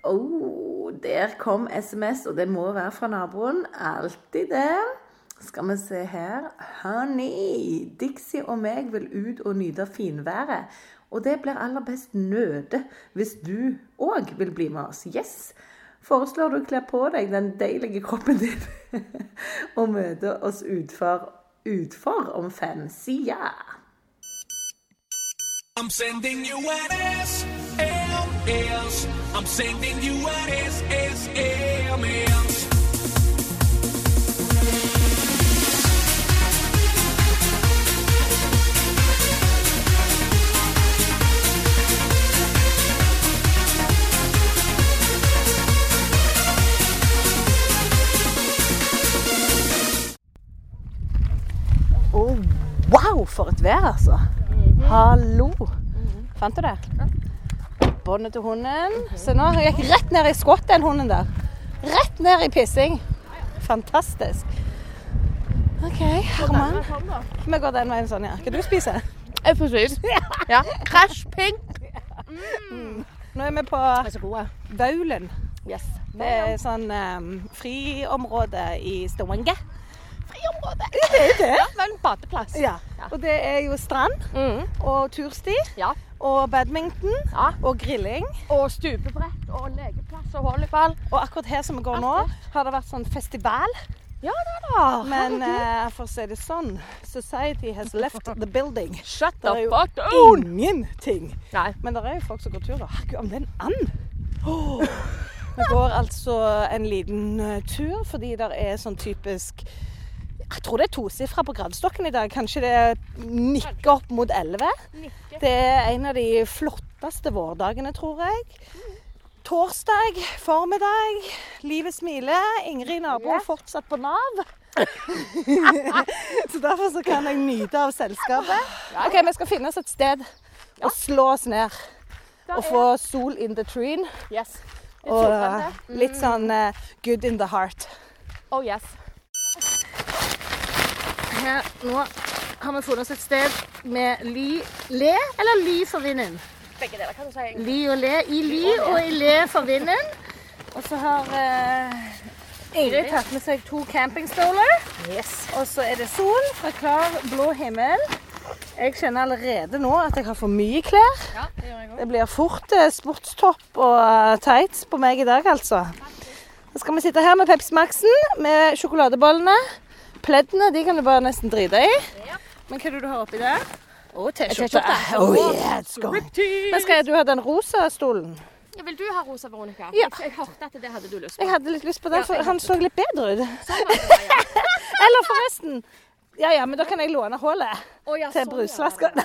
Der kom SMS, og det må være fra naboen. Alltid det. Skal vi se her. Honey, Dixie og meg vil ut og nyte finværet. Og det blir aller best nøde hvis du også vil bli med oss. Yes! Foreslår du å kle på deg den deilige kroppen din og møte oss utfor om 5. Si ja! I'm sending you an SLS. I'm sending you an SSMS. Wow, for et vær altså. Hallo. Fant du det? Ja. Båndet til hunden. Så nå gikk jeg rett ned i skottet, den hunden der. Rett ned i pissing. Fantastisk. Ok, Herman. Vi går den veien sånn, ja. Hva du spiser? Jeg får spise. Ja. Crash pink. Nå er vi på Vaulen. Yes. Det er sånn friområde i Stavanger. Friområde. Det er det. Ja, det er en badeplass. Ja. Og det er jo strand og tursti og badminton og grilling. Og stupebrett og lekeplass og volleyball. Og akkurat her som vi går nå, har det vært sånn festival. Ja, det da. Men for å si det sånn, society has left the building. Shut the fuck down! Det er jo ingenting. Nei. Men det er jo folk som går tur. Herregud, om det er en and! Vi går altså en liten tur, fordi det er sånn typisk... Jeg tror det er 2-sifra på gradestokken i dag. Kanskje det nikker opp mot 11. Det er en av de flotteste vårdagene, tror jeg. Torsdag, formiddag, livet smiler. Ingrid nabo er fortsatt på Nav. Så derfor så kan jeg nyte av selskapet. Ok, vi skal finne oss et sted og slå oss ned. Og få sol in the tree. Yes. Og litt sånn good in the heart. Oh yes. Her, nå har vi funnet oss et sted med le eller ly for vinden? Begge deler kan du si. Ly og le. I ly og i le for vinden. Og så har Ingrid tatt med seg 2 campingstoler. Yes. Og så er det sol fra klar blå himmel. Jeg kjenner allerede nå at jeg har for mye klær. Ja, det gjør jeg også. Det blir fort sportstopp og tights på meg i dag, altså. Så skal vi sitte her med Pepsi Maxen, med sjokoladebollene. Pleddene, de kan du bare nesten drite i. Ja. Men hva er det du har oppi der? T-skjorte. Oh yeah, let's go. Men skal du ha den rosa stolen? Ja, vil du ha rosa, Veronica? Ja. Jeg hørte at det hadde du lyst på. Jeg hadde litt lyst på den, for han så litt bedre ut. Sånn var det, ja. Eller forresten. Ja, men da kan jeg låne hullet til sånn, brusflasken.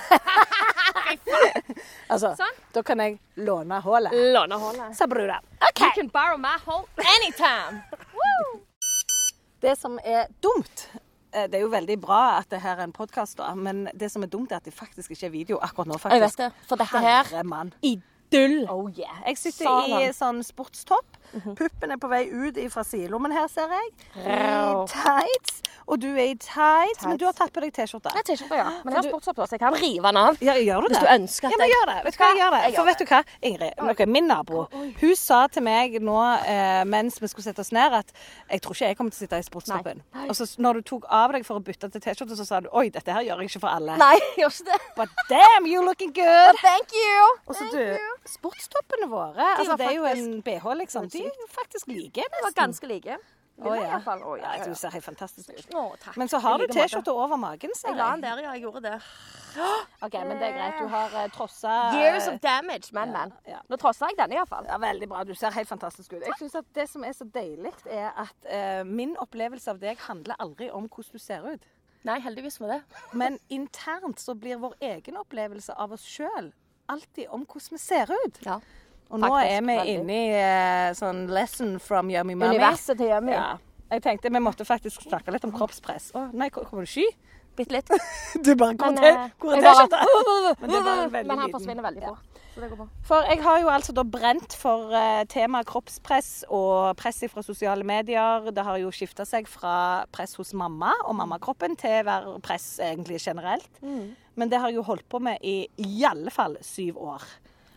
Altså, da kan jeg låne hullet. Låne hullet. Sa brura. Okay. You can borrow my hole anytime. Woo! Det som er dumt, det er jo veldig bra at det her er en podcast da, men det som er dumt er at det faktisk ikke er video akkurat nå, faktisk. Jeg vet det, for dette her, idyll. Oh yeah. Jeg sitter i sånn sportstopp. Puppen er på vei ut fra sidelommen her, ser jeg. I tights. Og du er i tights, men du har tatt på deg T-skjorte. Ja, T-skjorte, ja. Men jeg har sportstopp på, så jeg kan rive den av. Ja, gjør du det? Hvis du ønsker at jeg... Ja, men gjør det. Vet du hva jeg gjør det? For vet du hva, Ingrid, min nabo, hun sa til meg nå, mens vi skulle sette oss ned, at jeg tror ikke jeg kommer til å sitte i sportstoppen. Og så når du tok av deg for å bytte til T-skjorte, så sa du, oi, dette her gjør jeg ikke for alle. Nei, jeg gjør ikke det. But damn, you looking good. Well, thank you. Og så du, sportstoppene våre, altså det er jo en BH liksom, de er faktisk like nesten. De var ganske like. Ja, du ser helt fantastisk ut. Men så har du T-skjorte over magen, ser jeg. Jeg la den der, ja, jeg gjorde det. Ok, men det er greit. Du har trosset... Years of damage, men. Nå trosset jeg denne i hvert fall. Ja, veldig bra. Du ser helt fantastisk ut. Jeg synes at det som er så deilig, er at min opplevelse av deg handler aldri om hvordan du ser ut. Nei, heldigvis med det. Men internt så blir vår egen opplevelse av oss selv alltid om hvordan vi ser ut. Ja. Og nå er vi inne i sånn lesson from Yummy Mommy. Universet til Yummy. Ja. Jeg tenkte vi måtte faktisk snakke litt om kroppspress. Nei, kommer du sky? Bitte litt. Du bare går til. Hvor er T-skjorta? Men han forsvinner veldig fort. Så det går bra. For jeg har jo altså da brent for temaet kroppspress og press fra sosiale medier. Det har jo skiftet seg fra press hos mamma og mammakroppen til å være press egentlig generelt. Men det har jeg jo holdt på med i alle fall 7 år.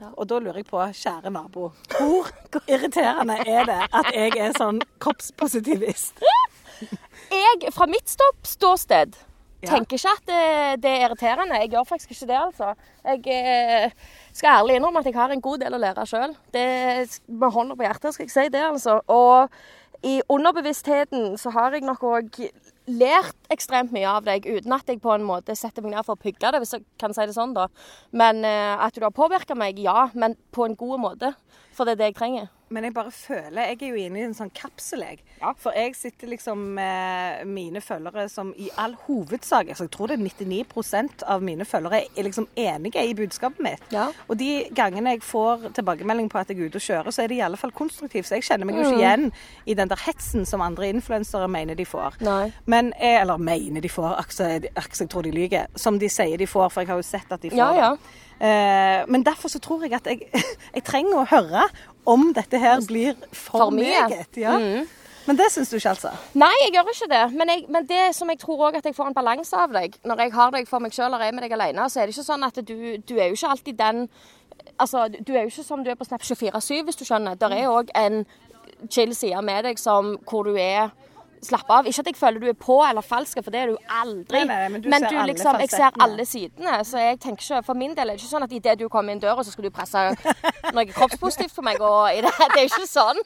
Og da lurer jeg på, kjære nabo, hvor irriterende er det at jeg sånn kroppspositivist? Fra mitt ståsted tenker ikke at det irriterende. Jeg gjør faktisk ikke det, altså. Jeg skal ærlig innrømme at jeg har en god del å lære selv. Det med hånden på hjertet, skal jeg si det, altså. Og i underbevisstheten så har jeg nok også lært ekstremt mye av deg, uten at jeg på en måte setter meg ned for å pygge det, hvis jeg kan si det sånn da. Men at du har påvirket meg, ja, men på en god måte. For det det jeg trenger. Men jeg bare føler, jeg jo inne i en sånn kapsel, jeg. Ja. For jeg sitter liksom med mine følgere som i all hovedsak, altså jeg tror det 99% av mine følgere liksom enige i budskapet mitt. Ja. Og de gangene jeg får tilbakemelding på at jeg ute og kjører, så det i alle fall konstruktivt. Så jeg kjenner meg jo ikke igjen i den der hetsen som andre influensere mener de får. Nei. Men eller mener de får, akkurat jeg tror de lyger, som de sier de får, for jeg har jo sett at de får Ja. men derfor så tror jeg at jeg trenger å høre om dette her blir for meget. Ja. Men det synes du ikke, altså? Nei, jeg gjør ikke det. Men det som jeg tror også at jeg får en balanse av deg, når jeg har deg for meg selv og er med deg alene, så er det ikke sånn at du er jo ikke alltid den, altså du er jo ikke som du er på Snap 24/7, hvis du skjønner. Der er også en chill side med deg hvor du slapp av. Ikke at jeg føler du er på eller falsk, for det er du aldri. Nei, men du liksom, jeg ser alle sidene, så jeg tenker ikke, for min del er det ikke sånn at i det du kommer inn døra, så skal du presse noe kroppspositivt for meg, og det er jo ikke sånn.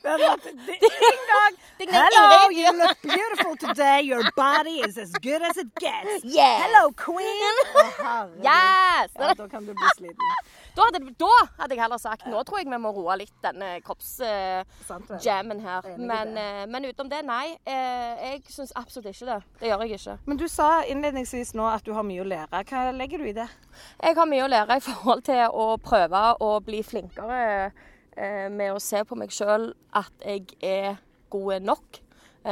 Hello, you look beautiful today. Your body is as good as it gets. Yes. Hello, queen. Yes! Ja, da kan du bli sliten. Da hadde jeg heller sagt, nå tror jeg vi må roe litt denne kroppsjammen her. Men utenom det, nei. Jeg synes absolutt ikke det. Det gjør jeg ikke. Men du sa innledningsvis nå at du har mye å lære. Hva legger du i det? Jeg har mye å lære i forhold til å prøve å bli flinkere med å se på meg selv at jeg er god nok.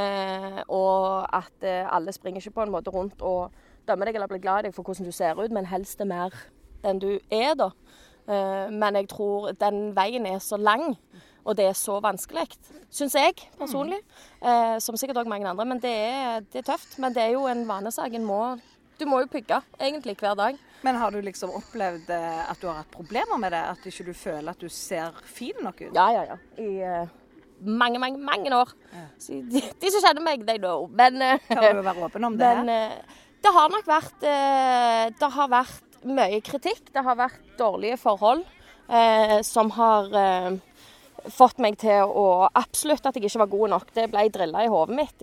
Og at alle springer ikke på en måte rundt og dømmer deg eller blir glad i deg for hvordan du ser ut, men helst er mer den du er da. Men jeg tror den veien er så lang, og det er så vanskelig, synes jeg personlig, som sikkert også mange andre, men det er tøft. Men det er jo en vanesak, du må jo pygge egentlig hver dag. Men har du liksom opplevd at du har hatt problemer med det? At ikke du føler at du ser fin nok ut? Ja. I mange år. Ja. De som kjenner meg, they know. Men, kan du være åpen om det? Men det har nok vært mye kritikk. Det har vært dårlige forhold som har fått meg til å absolutt at jeg ikke var god nok. Det ble drillet i hodet mitt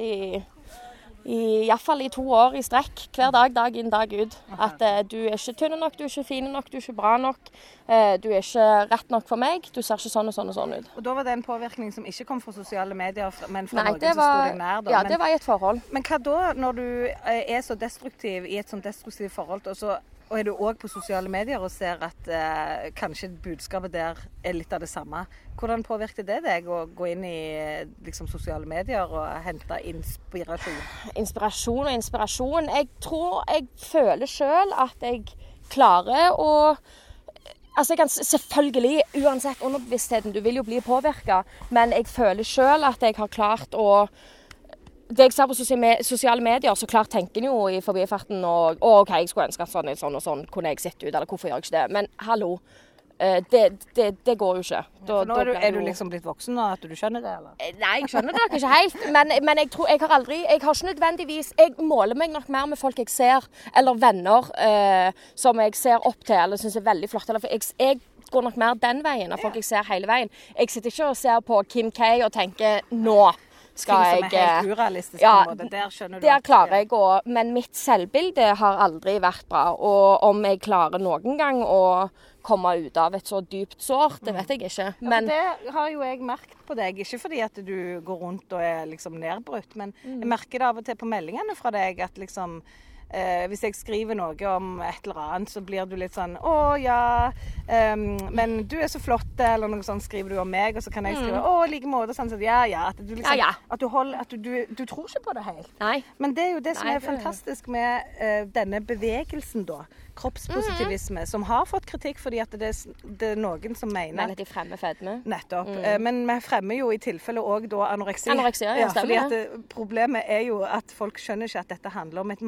i hvert fall i 2 år i strekk. Hver dag inn, dag ut. At du er ikke tynn nok, du er ikke fin nok, du er ikke bra nok. Du er ikke rett nok for meg. Du ser ikke sånn og sånn ut. Og da var det en påvirkning som ikke kom fra sosiale medier, men fra noen som stod deg nær? Da. Ja, det var i et forhold. Men hva da, når du er så destruktiv i et sånt destruktivt forhold, og er du også på sosiale medier og ser at kanskje budskapet der er litt av det samme. Hvordan påvirker det deg å gå inn i liksom, sosiale medier og hente inspirasjon? Inspirasjon. Jeg føler selv at jeg klarer å... Altså jeg kan selvfølgelig, uansett underbevisstheten, du vil jo bli påvirket, men jeg føler selv at jeg har klart å... Det jeg ser på sosiale medier, så klart tenker jeg jo i forbifarten og ok, jeg skulle ønske at sånn og sånn kunne jeg sett ut, eller hvorfor gjør jeg ikke det? Men hallo, det går jo ikke. For nå er du liksom blitt voksen og at du skjønner det, eller? Nei, jeg skjønner det nok ikke helt, men jeg tror, jeg har ikke nødvendigvis, jeg måler meg nok mer med folk jeg ser, eller venner som jeg ser opp til, eller synes er veldig flott, eller for jeg går nok mer den veien av folk jeg ser hele veien. Jeg sitter ikke og ser på Kim K og tenker, nå skal jeg... Ting som er helt urealistisk på en måte, der skjønner du... Der klarer jeg å... Men mitt selvbilde har aldri vært bra, og om jeg klarer noen gang å komme ut av et så dypt sår, det vet jeg ikke. Men det har jo jeg merket på deg, ikke fordi at du går rundt og er liksom nedbrutt, men jeg merker det av og til på meldingene fra deg at liksom... hvis jeg skriver noe om et eller annet, så blir du litt sånn, men du er så flott, eller noe sånt skriver du om meg, og så kan jeg skrive, like måte, sånn, så at du liksom, at du tror ikke på det helt. Nei. Men det er jo det som er fantastisk med denne bevegelsen da, kroppspositivisme, som har fått kritikk fordi at det er noen som mener... Men at de fremmer fedme. Nettopp. Men vi fremmer jo i tilfelle også da anoreksi. Anoreksia, ja, stemmer. Fordi at problemet er jo at folk skjønner ikke at dette handler om et mangfold.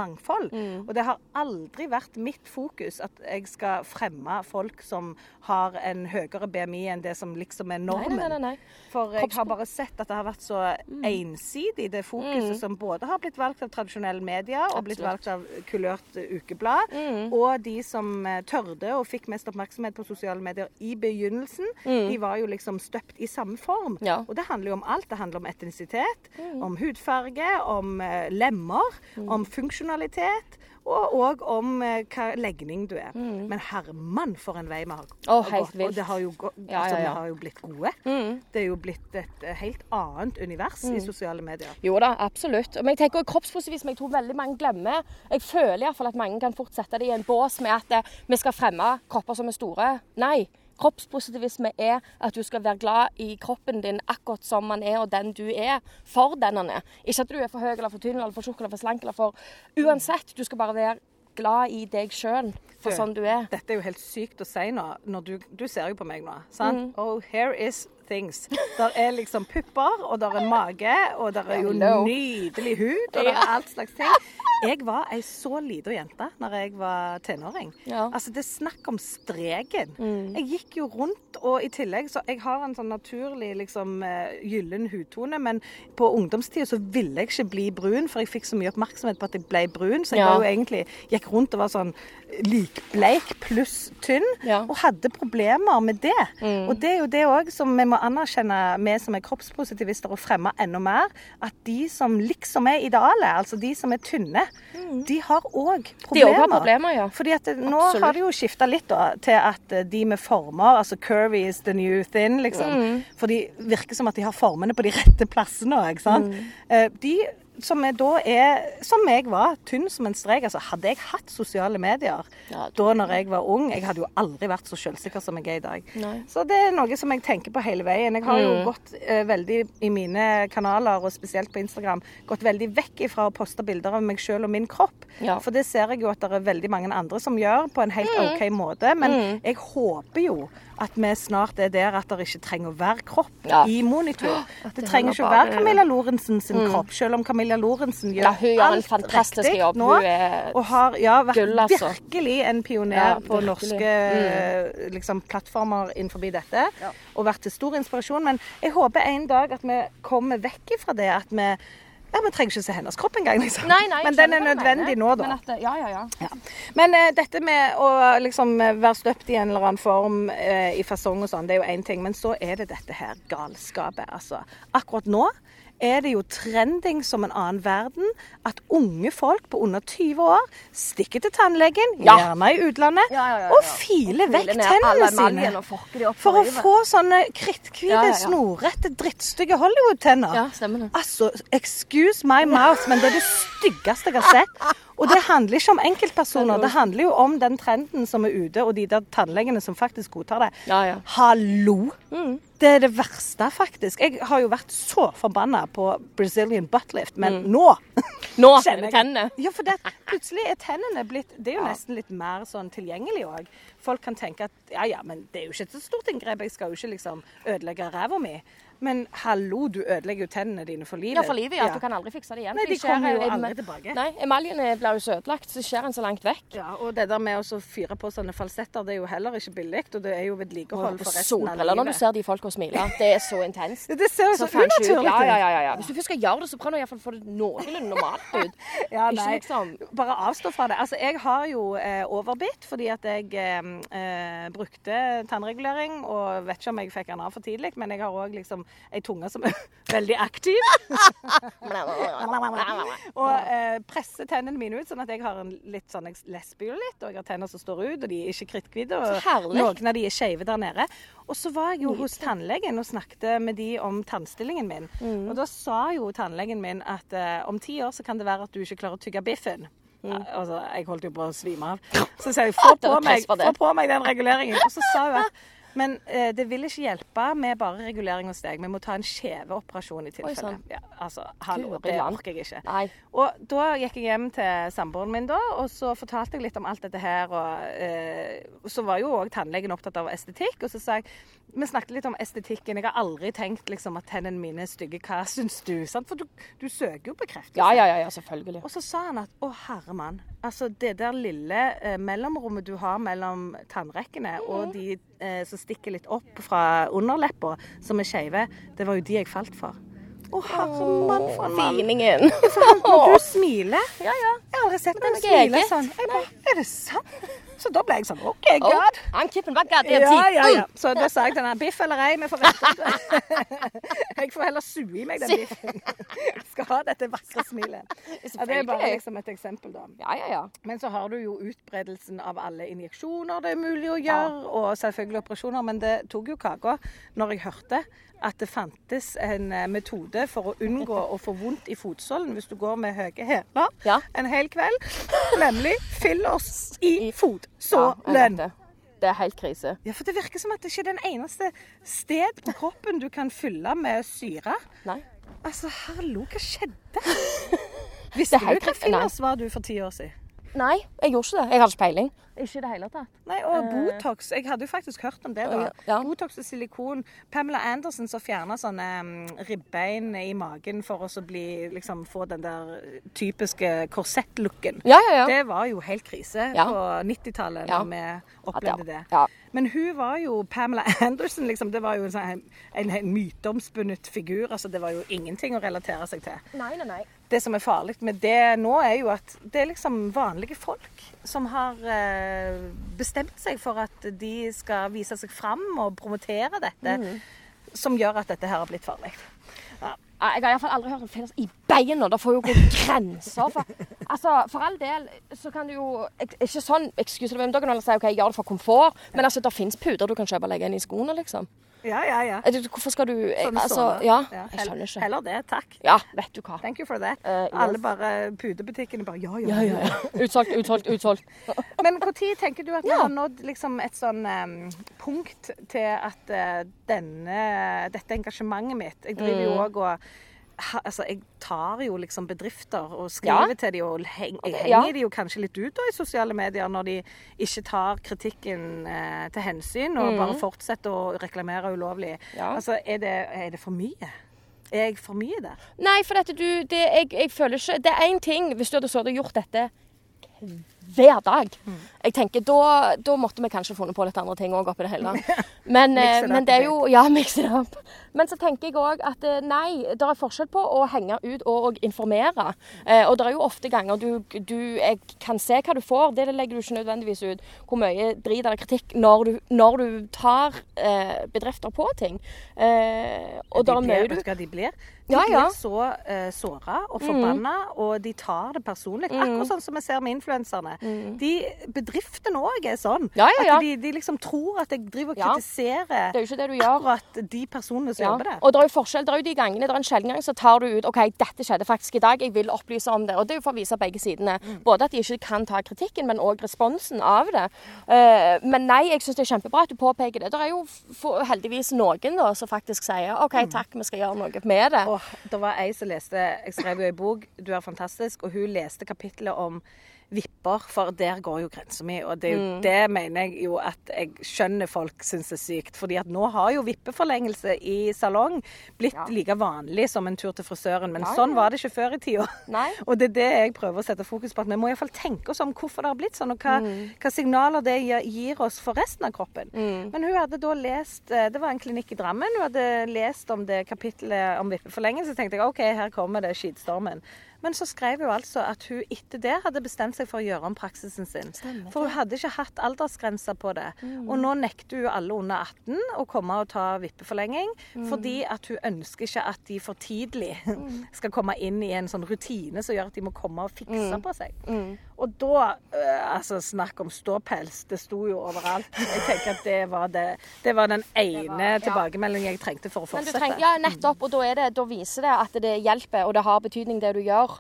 selv. Og det har aldri vært mitt fokus at jeg skal fremme folk som har en høyere BMI enn det som liksom er normen. Nei. For jeg har bare sett at det har vært så ensidig, det fokuset som både har blitt valgt av tradisjonelle medier og blitt valgt av kulørt ukeblad, og de som tørde og fikk mest oppmerksomhet på sosiale medier i begynnelsen, de var jo liksom støpt i samme form. Ja. Og det handler jo om alt. Det handler om etnisitet, om hudfarge, om lemmer, om funksjonalitet, og om hva legning du er. Men herremann for en vei vi har gått. Helt vilt. Og det har jo, vi har jo blitt gode. Det er jo blitt et helt annet univers i sosiale medier. Jo da, absolutt. Men jeg tenker kroppspositivisme, jeg tror veldig mange glemmer. Jeg føler i hvert fall at mange kan fortsette det i en bås med at vi skal fremme kropper som er store. Nei. Kroppspositivisme er at du skal være glad i kroppen din akkurat som man er og den du er, for den han er. Ikke at du er for høy eller for tynn eller for tjukk eller for slank eller for... Uansett, du skal bare være glad i deg selv for sånn du er. Dette er jo helt sykt å si nå, når du ser jo på meg nå, sant? Oh, here is things. Der er liksom pupper, og der er mage, og der er jo nydelig hud, og der er alt slags ting. Jeg var ei så liten jente når jeg var tenåring. Ja. Altså, det er snakk om streken. Jeg gikk jo rundt, og i tillegg så jeg har en sånn naturlig liksom gyllen hudtone, men på ungdomstiden så ville jeg ikke bli brun, for jeg fikk så mye oppmerksomhet på at jeg ble brun, så jeg var jo egentlig, gikk rundt og var sånn likbleik pluss tynn, og hadde problemer med det. Og det er jo det også som vi må anerkjenne med som er kroppspositivister og fremme enda mer, at de som liksom er ideale, altså de som er tynne, de har også problemer. De også har problemer, ja. Fordi at nå har det jo skiftet litt da, til at de med former, altså curvy is the new thin, liksom. For de virker som at de har formene på de rette plassene, ikke sant? De som jeg var, tynn som en strek, altså hadde jeg hatt sosiale medier da når jeg var ung, jeg hadde jo aldri vært så selvsikker som jeg er i dag. Nei. Så det er noe som jeg tenker på hele veien. Jeg har jo gått veldig i mine kanaler, og spesielt på Instagram, gått veldig vekk ifra å poste bilder av meg selv og min kropp. Ja. For det ser jeg jo at det er veldig mange andre som gjør på en helt ok måte, men jeg håper jo at vi snart er der at det ikke trenger å være kropp i monitor. Det trenger ikke å være Camilla Lorentzen sin kropp, selv om Camilla Lorentzen gjør alt riktig nå, og har vært virkelig en pioner på norske liksom, plattformer innenfor dette, og vært til stor inspirasjon. Men jeg håper en dag at vi kommer vekk fra det, at vi trenger ikke se hennes kropp engang, liksom. Nei, men den er nødvendig nå, da. Men, Men dette med å liksom være støpt i en eller annen form i fasong og sånn, det er jo en ting. Men så er det dette her galskapet, altså. Akkurat nå er det jo trending som en annen verden at unge folk på under 20 år stikker til tannlegen, gjerne i utlandet, og filer vekk tennene sine for å få sånne kritthvite, snorrette, drittstygge Hollywood-tenner. Ja, stemmer det. Altså, excuse my mouth, men det er det styggeste jeg har sett. Og det handler ikke om enkeltpersoner, det handler jo om den trenden som er ute, og de der tannlegene som faktisk godtar det. Hallo! Det er det verste, faktisk. Jeg har jo vært så forbannet på Brazilian butt lift, men nå kjenner jeg tennene. Ja, for plutselig er tennene blitt, det er jo nesten litt mer sånn tilgjengelig også. Folk kan tenke at, men det er jo ikke et så stort inngrep, jeg skal jo ikke liksom ødelegge ræva mi. Men hallo, du ødelegger jo tennene dine for livet. Ja, for livet, Du kan aldri fikse det igjen. Nei, de kommer jo aldri tilbake. Nei, emaljene blir jo så ødelagt, så skjer en så langt vekk. Ja, og det der med å fyre på sånne falsetter, det er jo heller ikke billig, og det er jo vedlikehold for resten av livet. Når du ser de folk og smiler, det er så intenst. Det ser jo så unaturlig ut. Ja. Hvis du først skal gjøre det, så prøv nå i hvert fall å få det noenlunde normalt ut. Nei, liksom bare avstå fra det. Altså, jeg har jo overbitt, fordi at jeg brukte tannregulering, og vet ikke om jeg fikk den av for tidlig, men jeg har også liksom en tunge som er veldig aktiv. Og presser tennene mine ut, sånn at jeg har en litt sånn, jeg lesber jo litt, og jeg har tenner som står ut, og de er ikke kritthvite, og noen av de er skjeve der nede. Og så var jeg jo hos tannlegen og snakket med de om tannstillingen min. Og da sa jo tannlegen min at om 10 år så kan det være at du ikke klarer å tygge biffen. Altså, jeg holdt jo på å svime av. Så sa jeg, få på meg den reguleringen. Og så sa hun at men det vil ikke hjelpe med bare regulering hos deg. Vi må ta en skjeveoperasjon i tilfelle. altså, hallo, det orker jeg ikke. Nei. Og da gikk jeg hjem til samboeren min da, og så fortalte jeg litt om alt dette her, og så var jo også tannlegen opptatt av estetikk, og så sa jeg, vi snakket litt om estetikken. Jeg har aldri tenkt liksom at tennene mine er stygge. Hva synes du? Sant? For du søker jo bekreftelse. Ja, selvfølgelig. Og så sa han at, å herremann, altså det der lille mellomrommet du har mellom tannrekkene, og de som stikker litt opp fra underlepper, som er skjeve, det var jo de jeg falt for. Å herremann, for en mann. Finingen. For når du smiler, Ja. jeg har aldri sett noen Det er smile eget. sånn. Jeg bare, er det sant? Så da ble jeg sånn, OK, God. I'm keeping back goddamn teeth. Ja. Så da sa jeg til henne, biff eller ei, vi får vente det. Jeg får heller sue i meg den biffen. Skal ha dette vakre smilet. Ja, det er bare liksom et eksempel da. Ja. Men så har du jo utbredelsen av alle injeksjoner det er mulig å gjøre, og selvfølgelig operasjoner, men det tok jo kaka når jeg hørte at det fantes en metode for å unngå å få vondt i fotsålen hvis du går med høye hæler en hel kveld, nemlig fillers i fotsålen. Det er helt krise. Ja, for det virker som at det ikke er den eneste sted på kroppen du kan fylle med syre. Nei. Altså, hallo, hva skjedde? Visste Det er du helt hva riktig, nei. fillers var du for 10 år siden? Nei, jeg gjorde ikke det. Jeg hadde ikke peiling. Ikke i det hele tatt. Nei, og Botox. Jeg hadde jo faktisk hørt om det da. Ja. Botox og silikon. Pamela Anderson som fjernet sånne ribbein i magen for å liksom, få den der typiske korsettlooken. Ja. Det var jo helt krise på 90-tallet når vi opplevde det. Ja. Men hun var jo Pamela Anderson, liksom. Det var jo en myteomspunnet figur. Altså, det var jo ingenting å relatere seg til. Nei. Det som er farlig med det nå er jo at det er liksom vanlige folk som har bestemt seg for at de skal vise seg fram og promotere dette, som gjør at dette her har blitt farlig. Ja. Jeg har i hvert fall aldri hørt om fillers i beina. Det får jo gå grenser. For all del så kan du jo ikke sånn, excuse me, da kan du si ok, gjør det for komfort, men altså det finnes puder du kan kjøpe og legge inn i skoene, liksom. Ja. Hvorfor skal du Sånn jeg skjønner ikke. Heller det, takk. Ja, vet du hva. Thank you for that. Yes. Alle bare pudebutikkene bare ja. Utsolgt. Men hvor tid tenker du at vi har nådd liksom et sånn punkt til at dette engasjementet mitt, jeg driver jo også og jeg tar jo liksom bedrifter og skriver til dem, og jeg henger de jo kanskje litt ut da, i sosiale medier når de ikke tar kritikken til hensyn og bare fortsetter å reklamere ulovlig. Altså, er det for mye? Er jeg for mye der? Nei, for jeg føler ikke, det er en ting hvis du hadde gjort dette hver dag. Jeg tenker, da måtte vi kanskje funnet på litt andre ting også oppi det hele. Men det er jo, mix it up. Men så tenker jeg også at nei, det er forskjell på å henge ut og informere. Og det er jo ofte ganger jeg kan se hva du får, det legger du ikke nødvendigvis ut, hvor mye drit eller kritikk når du tar bedrifter på ting. Og da er mye vet du hva de blir? De blir så såret og forbannet, og de tar det personlig. Akkurat sånn som vi ser med influenserne. Bedriftene også er sånn. At de liksom tror at jeg driver og kritiserer det er jo ikke det du gjør. Akkurat de personene som jobber det. Og det er jo forskjell. Det er jo de gangene, det er en sjelden gang så tar du ut, ok, dette skjedde faktisk i dag, jeg vil opplyse om det. Og det er jo for å vise begge sidene. Både at de ikke kan ta kritikken, men også responsen av det. Men nei, jeg synes det er kjempebra at du påpeker det. Det er jo heldigvis noen da, som faktisk sier, ok, takk, vi skal gjøre noe med det. Det var ei som leste, jeg skrev jo en bok, Du er fantastisk, og hun leste kapitlet om vipper, for der går jo grensen min, og det er jo det mener jeg jo at jeg skjønner folk synes er sykt, fordi at nå har jo vippeforlengelse i salong blitt like vanlig som en tur til frisøren, men sånn var det ikke før i tida. Og det er det jeg prøver å sette fokus på, at vi må i hvert fall tenke oss om hvorfor det har blitt sånn, og hva signaler det gir oss for resten av kroppen. Men hun hadde da lest, det var en klinikk i Drammen, hun hadde lest om det kapitlet om vippeforlengelse, så tenkte jeg, ok, her kommer det skitstormen. Men så skrev hun altså at hun etter det hadde bestemt seg for å gjøre om praksisen sin. For hun hadde ikke hatt aldersgrenser på det. Og nå nekter hun alle under 18 å komme og ta vippeforlenging, fordi at hun ønsker ikke at de for tidlig skal komme inn i en sånn rutine som gjør at de må komme og fikse på seg. Og da, altså snakk om ståpels, det sto jo overalt. Jeg tenker at det var den ene tilbakemeldingen jeg trengte for å fortsette. Nettopp, og da viser det at det hjelper, og det har betydning det du gjør. gjøre.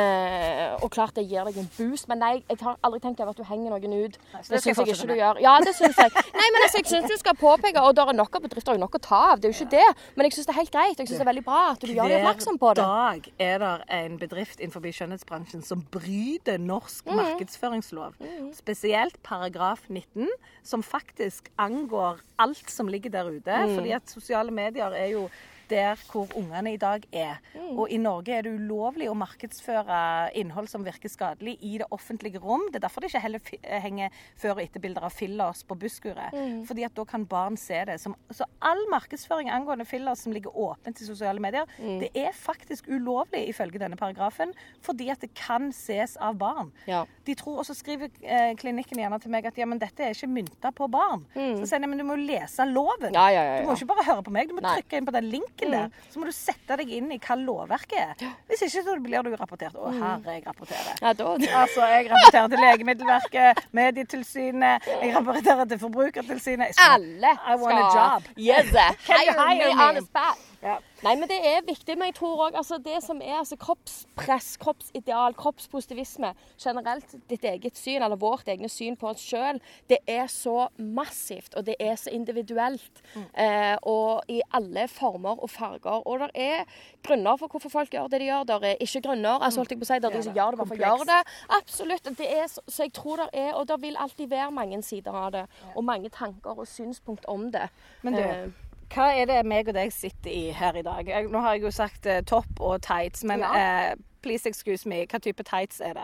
Og klart det gir deg en boost, men nei, jeg har aldri tenkt over at du henger noen ut. Det synes jeg ikke du gjør. Ja, det synes jeg. Nei, men altså, jeg synes du skal påpeke, og det er nok av bedrifter og nok å ta av. Det er jo ikke det, men jeg synes det er helt greit. Jeg synes det er veldig bra at du gjør deg oppmerksom på det. Hver dag er det en bedrift innenfor skjønnhetsbransjen som bryter norsk markedsføringslov. Spesielt paragraf 19, som faktisk angår alt som ligger der ute, fordi at sosiale medier er jo der hvor ungene i dag er. Og i Norge er det ulovlig å markedsføre innhold som virker skadelig i det offentlige rom. Det er derfor det ikke heller henger før- og etterbilder av fillers på busskuret. Fordi at da kan barn se det. Så all markedsføring angående fillers som ligger åpent i sosiale medier, det er faktisk ulovlig ifølge denne paragrafen, fordi at det kan ses av barn. Ja. De tror, og så skriver klinikken gjerne til meg at ja, men dette er ikke myntet på barn. Så sier de, men du må lese loven. Ja. Du må ikke bare høre på meg, du må trykke inn på den linken der. Så må du sette deg inn i hva lovverket er. Hvis ikke så blir du rapportert. Å, herre, jeg rapporterer. Ja, da. Altså, jeg rapporterer til Legemiddelverket, Medietilsynet, jeg rapporterer til Forbrukertilsynet. Alle I want a job. Yes, Can you hire me? on the spot. Ja. Nei, men det er viktig, men jeg tror også, altså det som er kroppspress, kroppsideal, kroppspositivisme, generelt ditt eget syn, eller vårt egne syn på oss selv, det er så massivt, og det er så individuelt, og i alle former og farger, og det er grunner for hvorfor folk gjør det de gjør, det er ikke grunner, altså holdt jeg på å si, det er de som gjør det, hvorfor gjør det, absolutt, det er, så jeg tror det er, og det vil alltid være mange sider av det, og mange tanker og synspunkt om det. Men du, hva er det meg og deg sitter i her i dag? Nå har jeg jo sagt topp og tights, men please excuse me, hva type tights er det?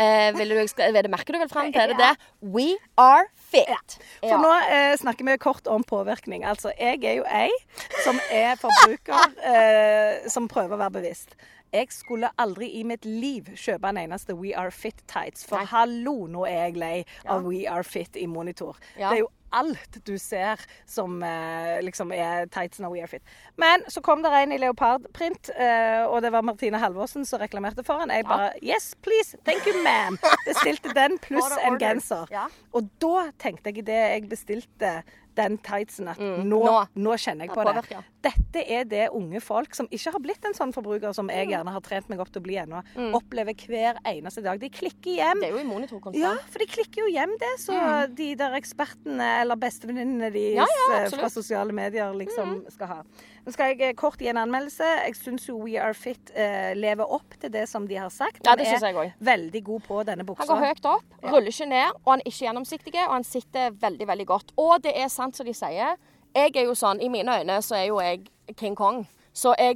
Det merker du vel frem til det? We are fit. For nå snakker vi kort om påvirkning. Altså, jeg er jo ei som er forbruker, som prøver å være bevisst. Jeg skulle aldri i mitt liv kjøpe en eneste We Are Fit tights. For hallo, nå er jeg lei av We Are Fit i monitor. Det er jo alt du ser som liksom er tightsen av We Are Fit. Men så kom det en i leopardprint, og det var Martine Halvorsen som reklamerte for den. Jeg bare, yes, please, thank you, ma'am. Bestilte den pluss en genser. Og da tenkte jeg i det jeg bestilte den tightsen at nå kjenner jeg på det. Dette er det unge folk som ikke har blitt en sånn forbruker som jeg gjerne har trent meg opp til å bli ennå, opplever hver eneste dag. De klikker hjem. Det er jo i monitor konstant. Ja, for de klikker jo hjem det, så de der ekspertene eller bestevenninnene deres fra sosiale medier liksom skal ha. Nå skal jeg kort gi en anmeldelse. Jeg synes jo We Are Fit lever opp til det som de har sagt. Ja, det synes jeg også. Veldig god på denne buksa. Han går høyt opp, ruller ikke ned, og han er ikke gjennomsiktig, og han sitter veldig, veldig godt. Og det er sant som de sier. Jeg er jo sånn, i mine øyne så er jo jeg King Kong. Så jeg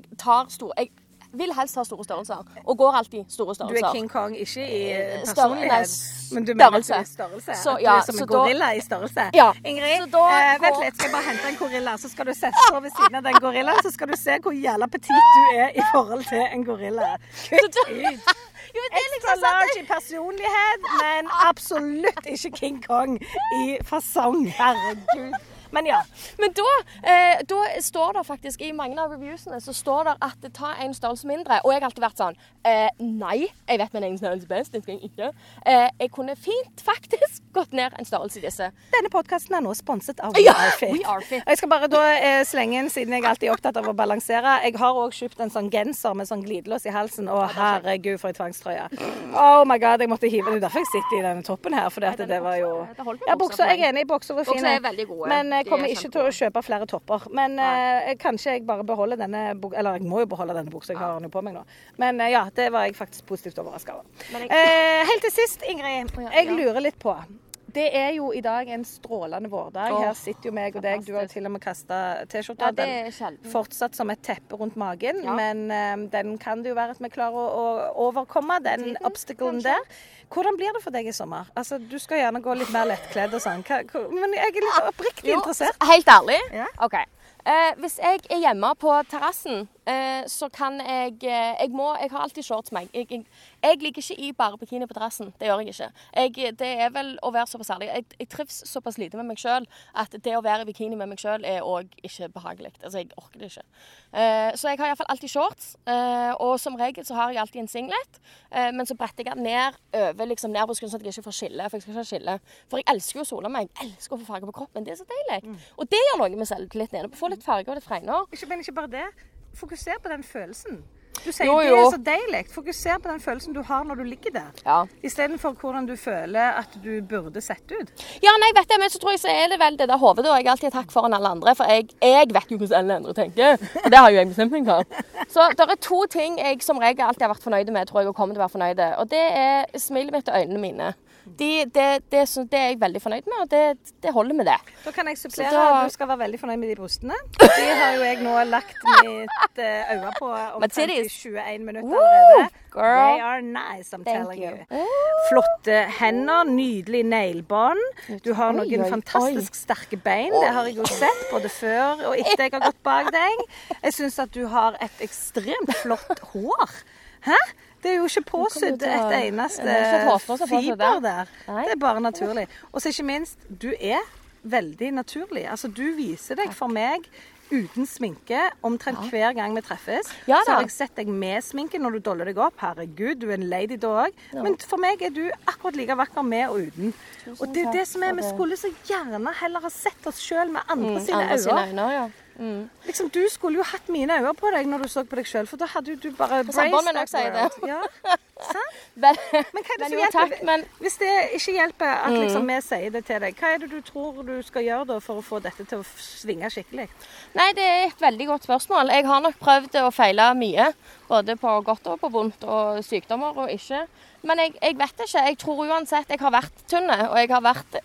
vil helst ha store størrelser, og går alltid store størrelser. Du er King Kong, ikke i personlighet, men du mener størrelse. Så, du er som en gorilla i størrelse. Ja. Ingrid, vent litt, skal jeg bare hente en gorilla, så skal du sette så ved siden av den gorillaen, så skal du se hvor jævla petit du er i forhold til en gorilla. Kutt ut! Extra large i personlighet, men absolutt ikke King Kong i fasong. Herregud. Men ja. Men da står det faktisk, i mange av reviewsene, så står det at det tar en størrelse mindre. Og jeg har alltid vært sånn, nei, jeg vet min egen størrelse best, det skal jeg ikke. Jeg kunne fint faktisk gått ned en størrelse i disse. Denne podcasten er nå sponset av We Are Fit. We Are Fit. Jeg skal bare da slenge inn, siden jeg alltid er opptatt av å balansere. Jeg har også kjøpt en sånn genser med sånn glidelås i halsen. Å, herregud, for en tvangstrøye. Oh my god, jeg måtte hive den. Derfor jeg sitter i denne toppen her, for det var jo... Ja, bukser, jeg er enig i bukser var fine. Bukser er veldig gode. Men jeg kommer ikke til å kjøpe flere topper. Men kanskje jeg bare beholder denne buksa. Eller jeg må jo beholde denne buksa, jeg har den jo på meg nå. Men ja, det var jeg faktisk positivt overrasket over. Helt til sist, Ingrid, jeg lurer litt på. Det er jo i dag en strålende vårdag. Her sitter jo meg og deg. Du har jo til og med kastet T-skjorta. Ja, det er sjelden. Fortsatt som et teppe rundt magen. Men den kan det jo være at vi klarer å overkomme, den obstaclen der. Hvordan blir det for deg i sommer? Altså, du skal gjerne gå litt mer lettkledd og sånn. Men jeg er litt oppriktig interessert. Helt ærlig? Ja. Ok. Hvis jeg er hjemme på terrassen, så kan jeg har alltid shorts meg. Jeg ligger ikke i bare bikini på terrassen. Det gjør jeg ikke. Det er vel å være såpass ærlig. Jeg trives såpass lite med meg selv, at det å være i bikini med meg selv er også ikke behagelig. Altså, jeg orker det ikke. Så jeg har i hvert fall alltid shorts, og som regel så har jeg alltid en singlet, men så bretter jeg ned over, liksom ned på skulderen, så at jeg ikke får skille, for jeg skal ikke ha skille. For jeg elsker jo å sole meg. Jeg elsker å få farge på kroppen. Det er så deilig. Og det gjør noe med selvtilliten. Få litt farge og litt fregner. Men ikke bare det. Fokuser på den følelsen. Du sier det er så deilig. Fokuser på den følelsen du har når du ligger der. Ja. I stedet for hvordan du føler at du burde sett ut. Ja, nei, vet jeg, men så tror jeg så er det vel det der hovedet, og jeg alltid takk foran alle andre, for jeg vet jo hvordan alle andre tenker. Og det har jo jeg bestemt meg for. Så det er 2 ting jeg som regel alltid har vært fornøyd med, tror jeg, og kommer til å være fornøyd. Og det er smilet mitt og øynene mine. Det er jeg veldig fornøyd med, og det holder med det. Da kan jeg supplere at du skal være veldig fornøyd med de brystene. De har jo jeg nå lagt mitt øye på omtrent i 21 minutter allerede. Girl. They are nice, I'm telling you. Flotte hender, nydelig nailbånd. Du har noen fantastisk sterke bein. Det har jeg jo sett både før og etter jeg har gått bak deg. Jeg synes at du har et ekstremt flott hår. Hæ? Det er jo ikke påsydd et eneste fiber der. Det er bare naturlig. Og så ikke minst, du er veldig naturlig. Altså, du viser deg for meg uten sminke omtrent hver gang vi treffes. Så har jeg sett deg med sminke når du doller deg opp. Herregud, du er en lady da også. Men for meg er du akkurat like vakker med og uten. Og det er det som er, vi skulle så gjerne heller ha sett oss selv med andre sine øyne. Liksom, du skulle jo hatt mine øyne på deg når du så på deg selv, for da hadde du bare braced that world. Ja, sant? Men hva er det som hjelper? Hvis det ikke hjelper at liksom, vi sier det til deg, hva er det du tror du skal gjøre da for å få dette til å svinge skikkelig? Nei, det er et veldig godt spørsmål. Jeg har nok prøvd å feile mye, både på godt og på vondt, og sykdommer og ikke. Men jeg vet ikke. Jeg tror uansett jeg har vært tynne, og jeg har vært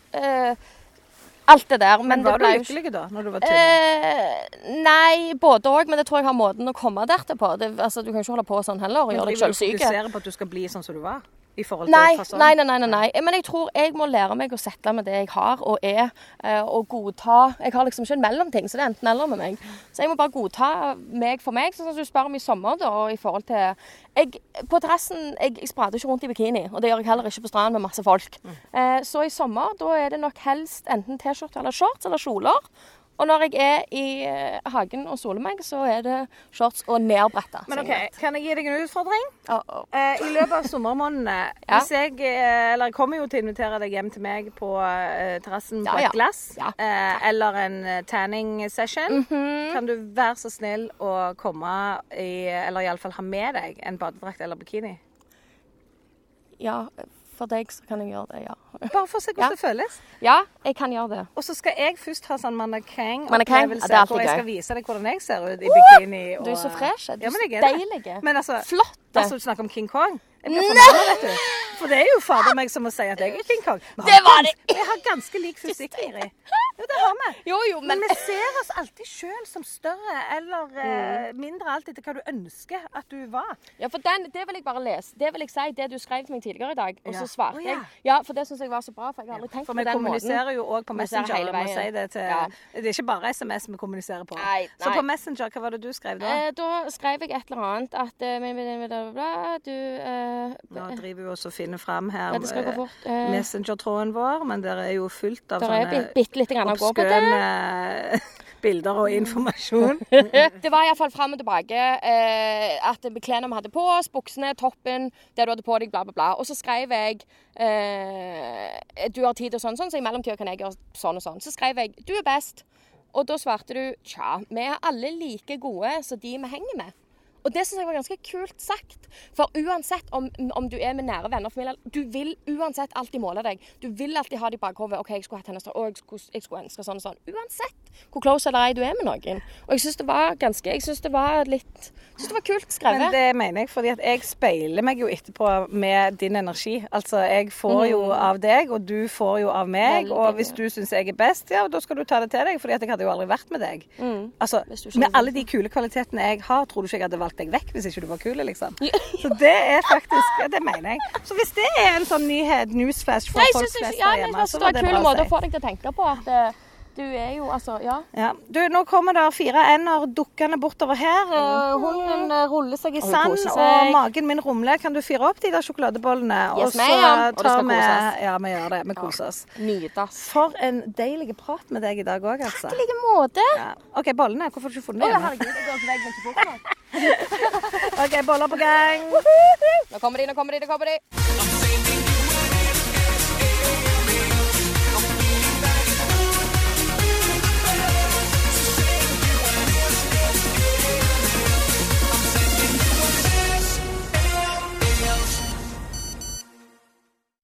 alt det der. Men var du lykkelig da, når du var tynn? Nei, både og, men det tror jeg har måten å komme der til på. Altså, du kan ikke holde på sånn heller og gjøre deg selv syke. Men du fokuserer på at du skal bli sånn som du var? I forhold til fasong? Nei. Men jeg tror jeg må lære meg å sette med det jeg har og er, og godta. Jeg har liksom ikke en mellomting, så det er enten eller med meg. Så jeg må bare godta meg for meg, sånn som du spør om i sommer da, og i forhold til... På terrassen, jeg sprader ikke rundt i bikini, og det gjør jeg heller ikke på stranden med masse folk. Så i sommer, da er det nok helst enten t-skjorte eller shorts eller kjoler. Og når jeg er i hagen og soler meg, så er det shorts og nedbretta. Men ok, kan jeg gi deg en utfordring? I løpet av sommermånedene, hvis jeg kommer jo til å invitere deg hjem til meg på terrassen på et glass, eller en tanning session, kan du være så snill å komme eller i alle fall ha med deg en badedrakt eller bikini? Ja, for deg så kan jeg gjøre det, ja. Bare for å se hvordan det føles? Ja, jeg kan gjøre det. Og så skal jeg først ha sånn det mannequin-opplevelse, er alltid hvor jeg gøy. skal vise deg hvordan jeg ser ut i bikini. Du er så fresh, du er så deilig. Men altså, flott. Altså, du snakker om King Kong? Jeg blir fornøyd, vet du. For det er jo fader meg som å si at jeg er King Kong. Det var det! Vi har ganske lik fysikk, Ingrid. Jo, det har vi. Jo, men vi ser oss alltid selv som større eller mindre alt etter hva du ønsker at du var. Ja, for det vil jeg bare lese. Det vil jeg si, det du skrev til meg tidligere i dag, og så svarte jeg. Ja, for det synes jeg var så bra, for jeg har aldri tenkt på den måten. For vi kommuniserer jo også på Messenger, jeg må si det til... Det er ikke bare SMS vi kommuniserer på. Nei. Så på Messenger, hva var det du skrev da? Da skrev jeg et eller annet at Nå driver vi også og finner frem her Messenger-tråden vår, men det er jo fullt av sånne oppskønne bilder og informasjon. Det var i hvert fall frem og tilbake at klærne vi hadde på oss, buksene, toppen, det du hadde på deg, bla bla bla. Og så skrev jeg du har tid og sånn, så i mellomtiden kan jeg gjøre sånn og sånn. Så skrev jeg, du er best. Og da svarte du, tja, vi er alle like gode så de vi henger med. Og det synes jeg var ganske kult sagt. For uansett om du er med nære venner og familie, du vil uansett alltid måle deg. Du vil alltid ha det i bakhodet. Ok, jeg skulle hatt hennes, og jeg skulle ønske sånn og sånn. Uansett hvor close eller ei du er med noen. Og jeg synes det var kult skrevet. Men det mener jeg, fordi at jeg speiler meg jo etterpå med din energi. Altså, jeg får jo av deg, og du får jo av meg. Veldig, og hvis du synes jeg er best, ja, da skal du ta det til deg, fordi at jeg hadde jo aldri vært med deg. Altså, med alle de kule kvalitetene jeg har, tror du ikke jeg hadde valgt deg vekk hvis ikke du var kul, liksom. Så det er faktisk, det mener jeg. Så hvis det er en sånn nyhet, newsflash for folk flest der hjemme, så var det bra å si. Det er en kul måte å få deg til å tenke på at du er jo, altså, ja. Du, nå kommer det 4 ender dukkende bortover her, og hunden ruller seg i sand, og magen min rumler. Kan du fyre opp de der sjokoladebollene? Yes, og det skal koses. Ja, vi gjør det. Vi koser oss. Nydas. For en deilig prat med deg i dag også, altså. Takk i like måte. Ja. Ok, bollene, hvorfor har du ikke funnet dem? Herregud, jeg går til veggen til bordet. Ok, boller på gang. Nå kommer de.